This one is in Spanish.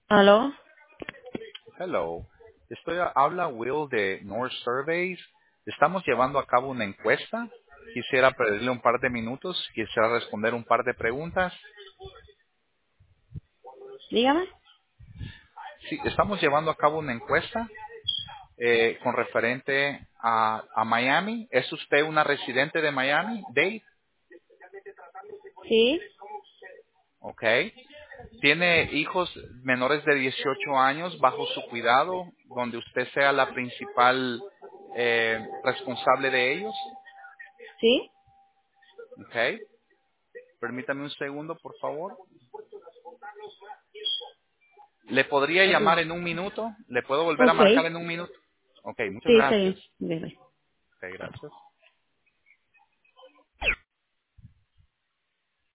¿Aló? Hello. Habla Will de North Surveys. Estamos llevando a cabo una encuesta. Quisiera pedirle un par de minutos. Quisiera responder un par de preguntas. Dígame. Sí, estamos llevando a cabo una encuesta con referente a Miami. ¿Es usted una residente de Miami, Dade? Sí, Ok. ¿Tiene hijos menores de 18 años bajo su cuidado, donde usted sea la principal responsable de ellos? sí. Ok. Permítame un segundo, por favor. ¿Le podría Ok. llamar en un minuto? ¿Le puedo volver a Ok. marcar en un minuto? Ok, muchas Sí, está gracias. bien. Dime. Ok, gracias.